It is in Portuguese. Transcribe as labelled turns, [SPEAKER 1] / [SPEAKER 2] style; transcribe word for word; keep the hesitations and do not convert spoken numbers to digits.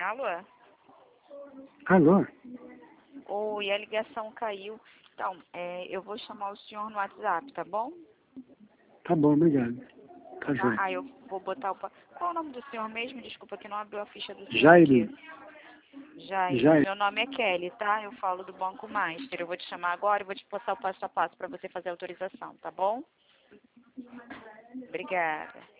[SPEAKER 1] Alô?
[SPEAKER 2] Alô?
[SPEAKER 1] Oi, a ligação caiu. Então, é, eu vou chamar o senhor no WhatsApp, tá bom?
[SPEAKER 2] Tá bom, obrigado. Tá
[SPEAKER 1] Tá?
[SPEAKER 2] joia.
[SPEAKER 1] Ah, eu vou botar o... pa- Qual é o nome do senhor mesmo? Desculpa que não abriu a ficha do senhor
[SPEAKER 2] Jairo.
[SPEAKER 1] aqui. Jair.
[SPEAKER 2] Jairo.
[SPEAKER 1] Meu nome é Kelly, tá? Eu falo do Banco Master. Eu vou te chamar agora e vou te passar o passo a passo para você fazer a autorização, tá bom? Obrigada.